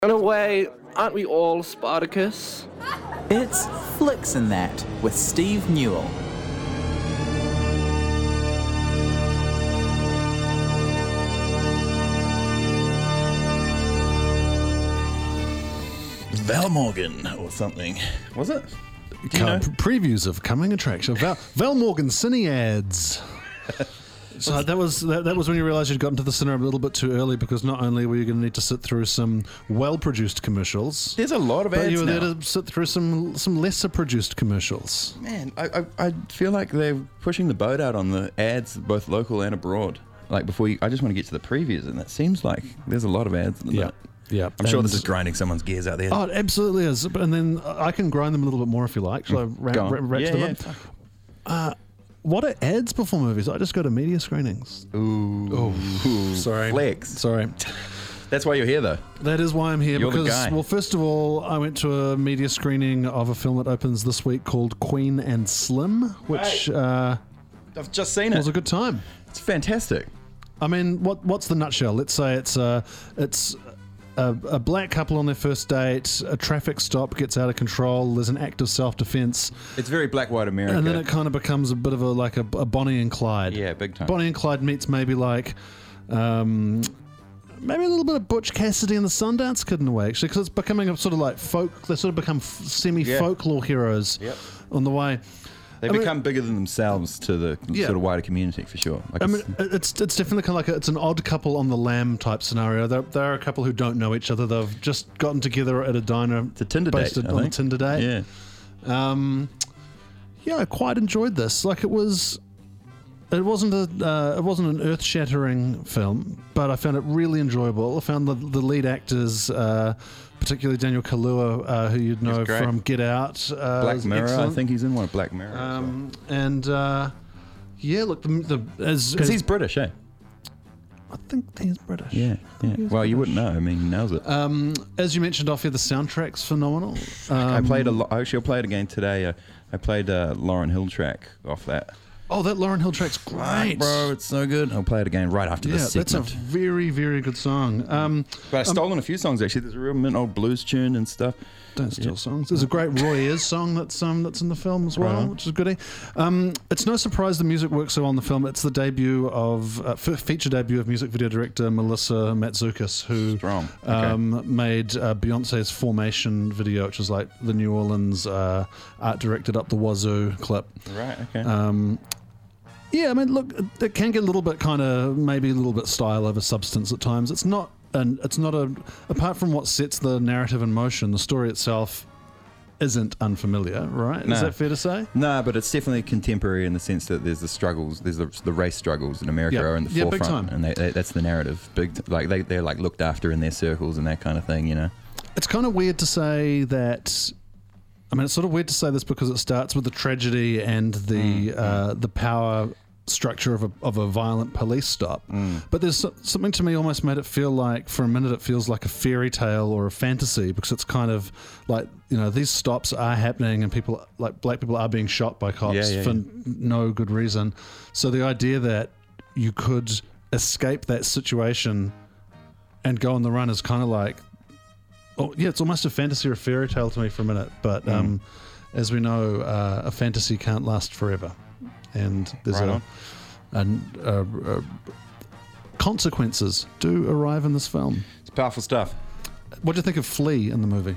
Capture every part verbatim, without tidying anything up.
In a way, aren't we all Spartacus? It's Flicks and That with Steve Newell. Val Morgan or something. Was it? Do you know? Previews of coming attraction. Val, Val Morgan cine ads. So that was that, that was when you realised you'd gotten to the cinema a little bit too early, because not only were you going to need to sit through some well-produced commercials, There's a lot of but ads you were now. there to sit through some some lesser-produced commercials. Man, I, I I feel like they're pushing the boat out on the ads, both local and abroad. Like before, you, I just want to get to the previews, and it seems like there's a lot of ads. In Yeah, yeah. I'm sure And- this is grinding someone's gears out there. Oh, it absolutely is. But- And then I can grind them a little bit more if you like. Shall I ra- Go on. ra- ratchet Yeah, them yeah, up? fuck. Uh, what are ads before movies? I just go to media screenings. Ooh, Oh, sorry. flex. Sorry. That's why you're here, though. That is why I'm here. You're the because, guy. well, first of all, I went to a media screening of a film that opens this week called Queen and Slim, which uh, I've just seen it. was a good time. It's fantastic. I mean, what what's the nutshell? Let's say it's uh, it's a, a black couple on their first date. A traffic stop gets out of control. There's an act of self-defense, It's very black white America. and then it kind of becomes a bit of a like a, a Bonnie and Clyde. yeah, big time. Bonnie and Clyde meets maybe like. Um, Maybe a little bit of Butch Cassidy and the Sundance Kid in a way, actually, because it's becoming a sort of like folk. They sort of become f- semi-folklore heroes Yep. on the way. They I mean- become bigger than themselves to the Yeah. sort of wider community, for sure. Like I it's- mean, it's it's definitely kind of like a, it's an odd couple on the lam type scenario. There, there are a couple who don't know each other. They've just gotten together at a diner. It's a Tinder based date, I on a think. Tinder date. yeah. Um, yeah, I quite enjoyed this. Like it was, it wasn't a, uh, it wasn't an earth-shattering film, but I found it really enjoyable. I found the the lead actors, uh, particularly Daniel Kaluuya, uh, who you'd know great. from Get Out, uh, Black was Mirror. excellent. I think he's in one of Black Mirror. Um, and uh, yeah, look, the, the as, Because as he's British, eh? I think he's British. Yeah, yeah. He's Well, you British. wouldn't know. I mean, he nails it. Um, as you mentioned off here, the soundtrack's phenomenal. Um, I played a lot. Actually, I played again today. Uh, I played uh, Lauren Hill track off that. Oh, that Lauren Hill track's great, Bro, it's so good. I'll play it again right after Yeah, this that's a segment. very, very good song. Um, But I've stolen a few songs, actually. There's a real mint old blues tune and stuff. Don't steal songs. There's a great Roy Ayers song that's um that's in the film as well, Right on. which is goodie. Um, it's no surprise the music works so well in the film. It's the debut of uh, f- feature debut of music video director Melissa Matsoukas, who Strong. Okay. um, made uh, Beyonce's Formation video, which was like the New Orleans uh, art directed up the wazoo clip. Right, okay. Um, yeah, I mean, look, it- it can get a little bit kind of maybe a little bit style over substance at times. It's not, and it's not a. Apart from what sets the narrative in motion, the story itself isn't unfamiliar, right? No. Is that fair to say? No, but it's definitely contemporary in the sense that there's the struggles, there's the, the race struggles in America Yeah. are in the Yeah, big forefront, time. and they, they, that's the narrative. Big, t- like they they're like looked after in their circles and that kind of thing, you know. It's kind of weird to say that. I mean, it's sort of weird to say this because it starts with the tragedy and the Mm, uh, the power structure of a of a violent police stop. Mm. But there's so- something to me almost made it feel like, for a minute, it feels like a fairy tale or a fantasy, because it's kind of like, you know, these stops are happening and people, like black people, are being shot by cops Yeah, yeah, for yeah. n- no good reason. So the idea that you could escape that situation and go on the run is kind of like, oh yeah, it's almost a fantasy or a fairy tale to me for a minute. But Mm. um, as we know, uh, a fantasy can't last forever, and there's Right a, an a, a consequences do arrive in this film. It's powerful stuff. What do you think of Flea in the movie?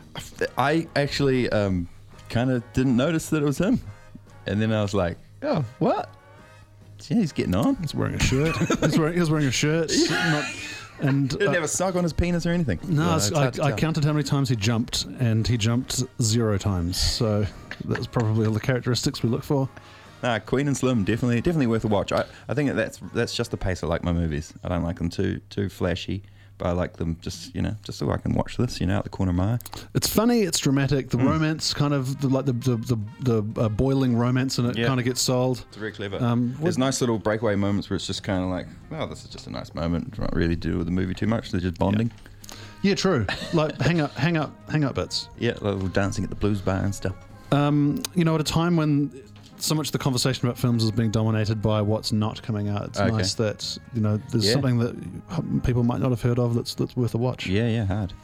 I actually um, kind of didn't notice that it was him, and then I was like, oh, what? Yeah, he's getting on. He's wearing a shirt. he's, wearing, he's wearing a shirt. Not, and He didn't uh, have a sock on his penis or anything. no, Well, it's- it's hard to I, I tell. counted how many times he jumped, and he jumped zero times. So that's probably all the characteristics we look for. Nah, Queen and Slim definitely definitely worth a watch. I, I think that that's that's just the pace I like my movies. I don't like them too too flashy, but I like them just you know just so I can watch this you know out the corner of my eye. It's funny, it's dramatic. The romance, kind of the, like the the the, the uh, boiling romance in it, Yeah. kind of gets sold. It's very clever. Um, There's what- nice little breakaway moments where it's just kind of like, oh, this is just a nice moment. Not really do with the movie too much. They're just bonding. Yeah, true. Like hang up, hang up, hang up bits. Yeah, like little dancing at the blues bar and stuff. Um, you know, at a time when so much of the conversation about films is being dominated by what's not coming out, it's Okay. nice that, you know, there's Yeah. something that people might not have heard of that's that's worth a watch. Yeah, yeah, hard.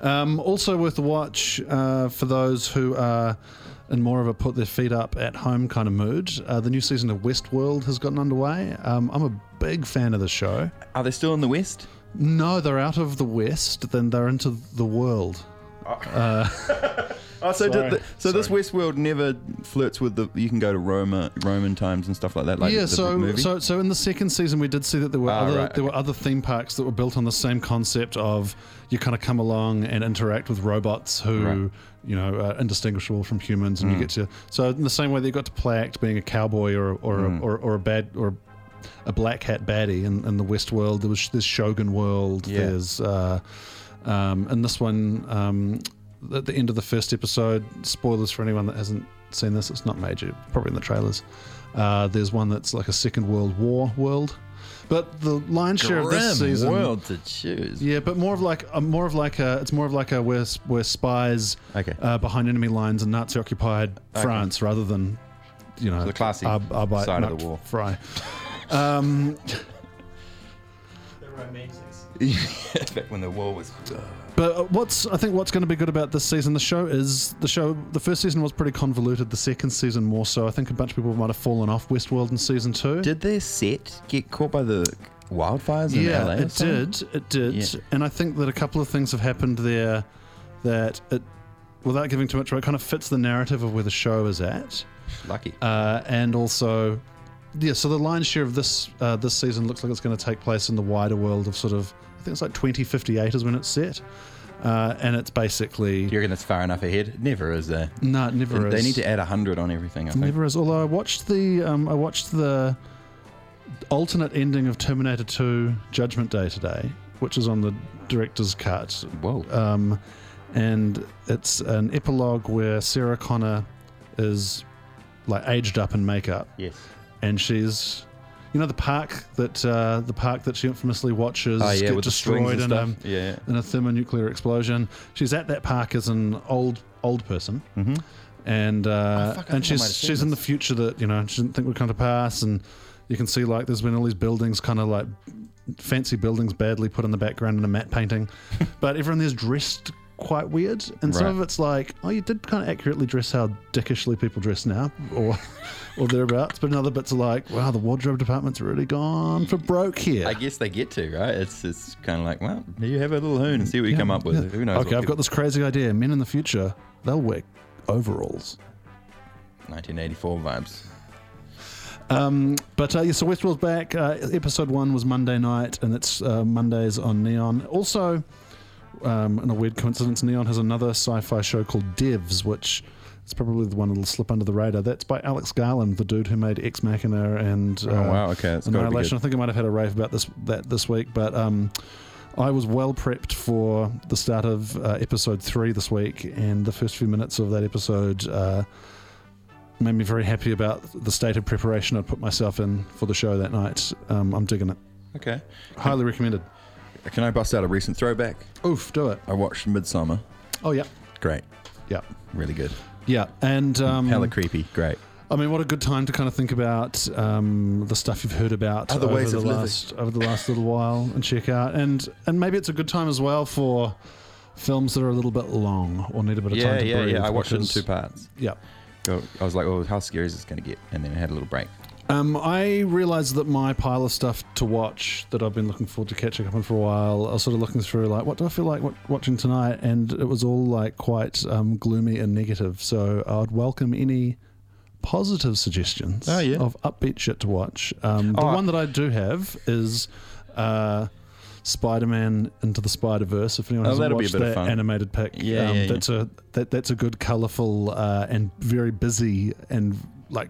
Um, also worth a watch uh, for those who are in more of a put their feet up at home kind of mood. Uh, the new season of Westworld has gotten underway. Um, I'm a big fan of the show. Are they still in the West? No, they're out of the West, then they're into the world. Uh, Oh, so Sorry. did the, so this Westworld never flirts with the. You can go to Roma, Roman times and stuff like that. Like yeah, the, so movie? so so in the second season, we did see that there were Ah, other right, there were okay. other theme parks that were built on the same concept of you kind of come along and interact with robots who Right. you know are indistinguishable from humans, and Mm. you get to so in the same way that you got to play act being a cowboy or or Mm. a, or, or a bad or a black hat baddie in, in the Westworld. There was this Shogun World. Yeah. There's uh, um, in this one. Um, at the end of the first episode, spoilers for anyone that hasn't seen this, it's not major, probably in the trailers. Uh, there's one that's like a Second World War world, but the lion's share of this Grim season, world to choose. yeah, but more of like a, more of like a, it's more of like a where where spies Okay. uh, behind enemy lines in Nazi occupied Okay. France rather than you know The classy Ar- Arbeit side of Macht the war. Frei. Um, Back when the war was. But uh, what's I think what's going to be good about this season, the show is the show. The first season was pretty convoluted. The second season more so. I think a bunch of people might have fallen off Westworld in season two. Did their set get caught by the wildfires in yeah, L A? or it something? did. It did. Yeah. And I think that a couple of things have happened there that it, without giving too much away, it kind of fits the narrative of where the show is at. Lucky. Uh, and also, yeah. So the lion's share of this uh, this season looks like it's going to take place in the wider world of sort of. I think it's like twenty fifty-eight is when it's set. Uh, and it's basically Do you reckon it's far enough ahead? Never is there. no, it never They is. need to add a hundred on everything. I think. Never is. Although I watched the um, I watched the alternate ending of Terminator two Judgment Day today, which is on the director's cut, Whoa. um, and it's an epilogue where Sarah Connor is like aged up in makeup, Yes. and she's. You know the park that uh, the park that she infamously watches Oh yeah, get with the swings destroyed and in a stuff. Yeah. in a thermonuclear explosion. She's at that park as an old old person, Mm-hmm. and uh, Oh, fuck, I and think I might she's have seen she's in the this. future that you know she didn't think would come to pass, and you can see like there's been all these buildings, kind of like fancy buildings, badly put in the background in a matte painting, but everyone there's dressed quite weird, and some Right. of it's like, oh, you did kind of accurately dress how dickishly people dress now, or or thereabouts, but another bits are like, wow, the wardrobe department's really gone for broke here. I guess they get to, right? It's it's kind of like, well, you have a little hoon and see what you Yeah, come up with. yeah. Who knows? Okay, I've got this crazy idea. Men in the future, they'll wear overalls. nineteen eighty-four vibes. Um, but uh, yeah, so Westworld's back. Uh, episode one was Monday night, and it's uh, Mondays on Neon. Also, um, in a weird coincidence, Neon has another sci-fi show called Devs, which is probably the one that'll slip under the radar. That's by Alex Garland, the dude who made Ex Machina and uh, Oh wow, okay, it's got to be Annihilation. I good. think I might have had a rave about this that this week, but um, I was well prepped for the start of uh, episode three this week, and the first few minutes of that episode uh, made me very happy about the state of preparation I'd put myself in for the show that night. Um, I'm digging it. Okay. Highly recommended. Can I bust out a recent throwback? Oof, do it. I watched Midsummer. Oh yeah, Great, yeah, really good. yeah. And um, Hella creepy. Great. I mean, what a good time to kind of think about um, the stuff you've heard about Other over ways the of living. last over the last little while, and check out. And and maybe it's a good time as well for films that are a little bit long or need a bit of Yeah, time to yeah, breathe. yeah. I watched it in because- two parts. Yeah. Go, I was like, oh, how scary is this going to get? And then I had a little break. Um, I realised that my pile of stuff to watch that I've been looking forward to catching up on for a while, I was sort of looking through like, what do I feel like w- watching tonight? And it was all like quite um, gloomy and negative. So I'd welcome any positive suggestions Oh, yeah. of upbeat shit to watch. Um, the Oh, I- one that I do have is uh, Spider-Man Into the Spider-Verse. If anyone Oh, hasn't that'll be a watched bit of that fun. animated pick, Yeah, um, yeah, yeah. that's a that that's a good, colourful uh, and very busy and like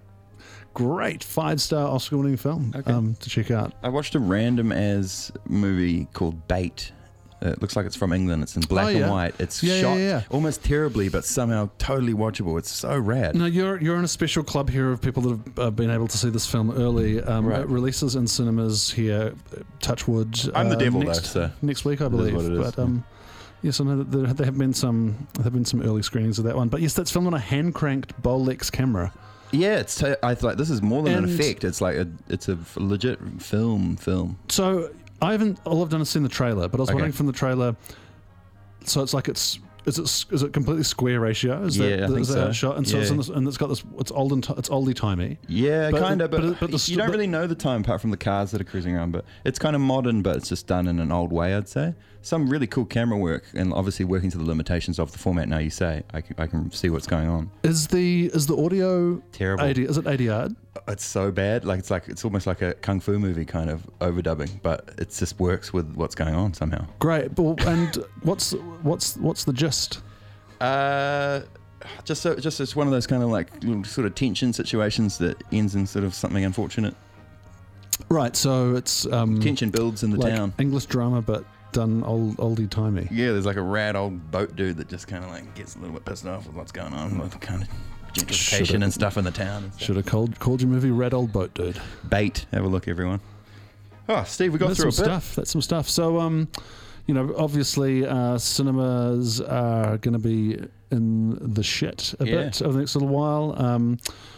great five-star Oscar-winning film Okay. um, to check out. I watched a random as movie called Bait. Uh, it looks like it's from England. It's in black Oh, yeah. and white. It's Yeah, yeah, shot yeah. almost terribly, but somehow totally watchable. It's so rad. No, you're you're in a special club here of people that have uh, been able to see this film early. Um, Right. It releases in cinemas here, uh, Touchwood. I'm the uh, devil, next, though, so next week, I it is believe. what it is. But um, yes, I know that there, there have been some there have been some early screenings of that one. But yes, that's filmed on a hand cranked Bolex camera. Yeah, it's. T- I thought this is more than And- an effect. It's like a. It's a f- legit film. Film. So I haven't. All I've done is seen the trailer, but I was Okay. wondering from the trailer. so it's like it's is it is it completely square ratio? Is Yeah, that, I is think that so. how it's shot? And so it's Yeah. in this, and it's got this. It's old and it's oldie timey. Yeah, But- kind of, but, but- but the you st- don't really know the time apart from the cars that are cruising around. But it's kind of modern, but it's just done in an old way, I'd say. Some really cool camera work, and obviously working to the limitations of the format. Now you say, I can, I can see what's going on. Is the is the audio Terrible. eighty? Is it A D R? It's so bad, like it's like it's almost like a kung fu movie kind of overdubbing, but it just works with what's going on somehow. Great. But, and what's what's what's the gist? Uh, just so, just it's one of those kind of like little sort of tension situations that ends in sort of something unfortunate. Right. So it's um, Tension builds in the like town. English drama, but done old oldie timey. Yeah, there's like a rad old boat dude that just kind of like gets a little bit pissed off with what's going on with the kind of gentrification Should've- and stuff in the town. And stuff. Should have called called your movie Red Old Boat Dude. Bait. Have a look, everyone. Oh, Steve, we got That's through some a bit. stuff. That's some stuff. So, um, you know, obviously, uh, cinemas are going to be in the shit a Yeah. bit over the next little while. Um,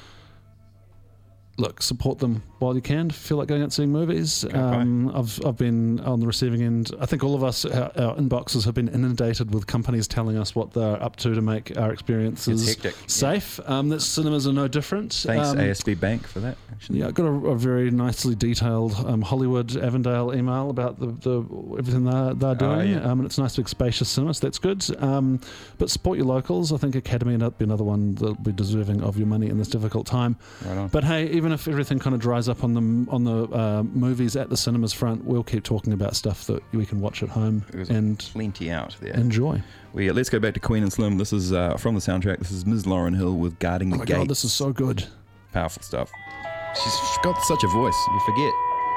look, support them while you can. Feel like going out and seeing movies. Um, I've I've been on the receiving end. I think all of us, our, our inboxes have been inundated with companies telling us what they're up to to make our experiences It's hectic, yeah. safe. Um, that cinemas are no different. Thanks, um, A S B Bank, for that. Actually. Yeah, I got a, a very nicely detailed um, Hollywood Avondale email about the, the everything they're, they're doing, Oh, yeah. um, and it's nice big spacious cinema, so that's good. Um, but support your locals. I think Academy will be another one that'll be deserving of your money in this difficult time. Right on. But hey, even if everything kind of dries up on the on the uh, movies at the cinemas front, we'll keep talking about stuff that we can watch at home There's and plenty out there. enjoy. We, let's go back to Queen and Slim. This is uh, from the soundtrack. This is Miz Lauryn Hill with Guarding Oh the my Gates. god, this is so good. Powerful stuff. She's got such a voice, you forget.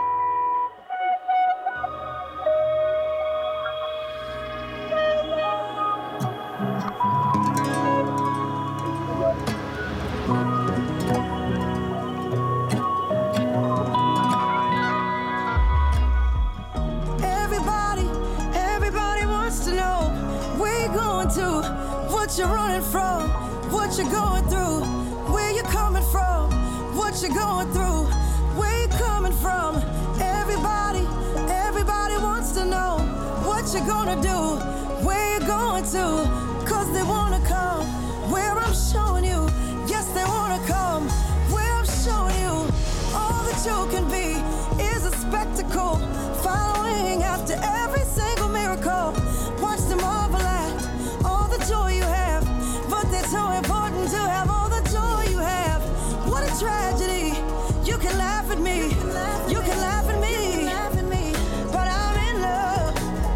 Everybody, everybody wants to know where you're going to, what you're running from, what you're going through, where you're coming from, what you're going through, where you're coming from. Everybody, everybody wants to know what you're gonna do, where you're going to, cause they wanna come where I'm showing you. Yes, they wanna come where I'm showing you. All that you can be is a spectacle, following after every single miracle. Watch them marvel at all the joy you have, but it's so important to have all the joy you have. What a tragedy. You can laugh at me, you can laugh at me, but I'm in love.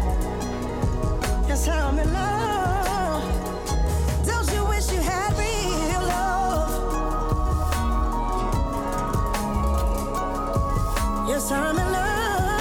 Yes, I'm in love. Don't you wish you had real love? Yes, I'm in love.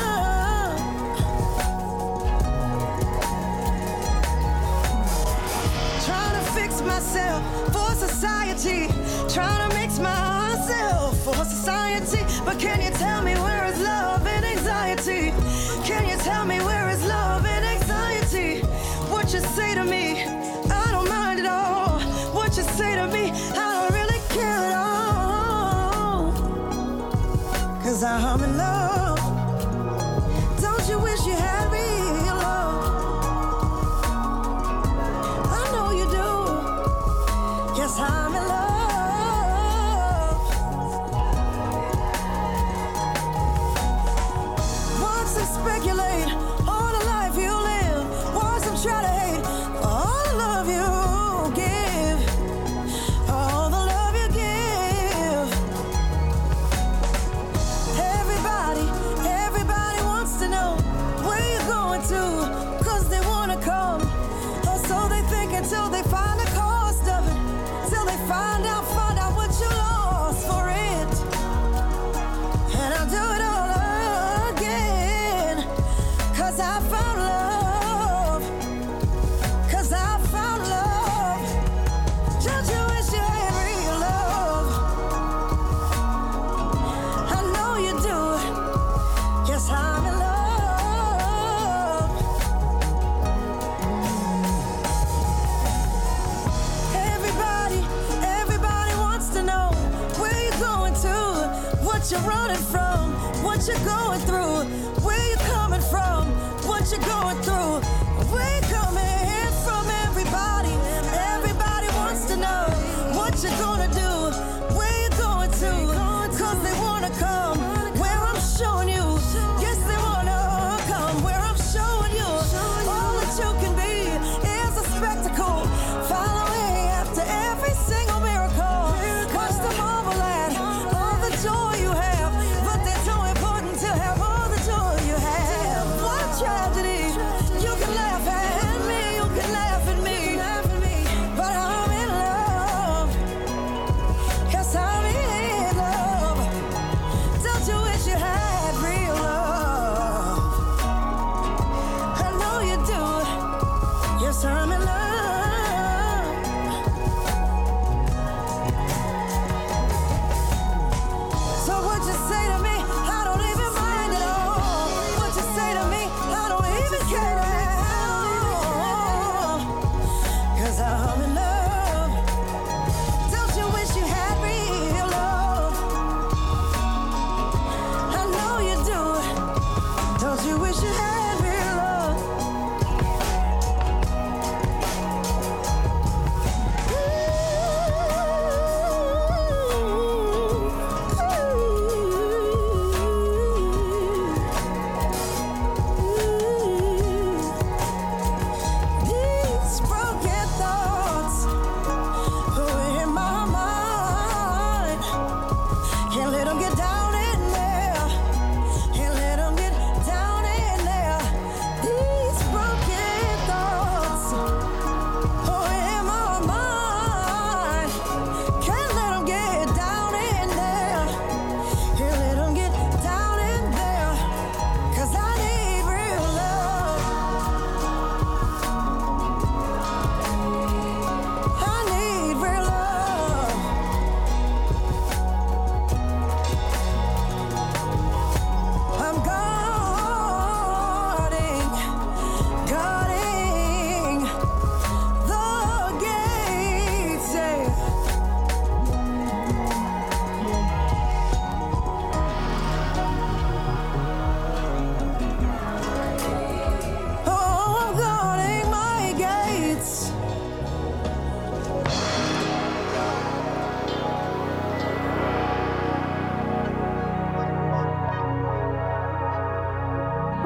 Trying to fix myself for society, trying to mix myself for society. But can you tell me where is love and anxiety? Can you tell me where is love and anxiety? What you say to me, I don't mind at all. What you say to me, I don't really care at all. Cause I'm in love. Don't you wish you had real love? I know you do. Yes, I'm in love. Watch them speculate on the life you live. Watch them try to hate all the love you give. All the love you give. Everybody, everybody wants to know where you're going to, cause they wanna come. Or so they think until they find the cost of it. Till they find out, find out what you lost for it. And I'll do it all again. Cause I found love. Cause I found love. Don't you wish you had real love? I know you do. Yes, I'm in love. Everybody, everybody wants to know where you're going to, what you're running from, what you're going through, where you're coming from, what you're going through, where you're coming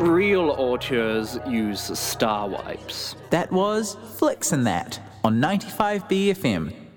Real auteurs use star wipes. That was Flicks and That on ninety-five B F M.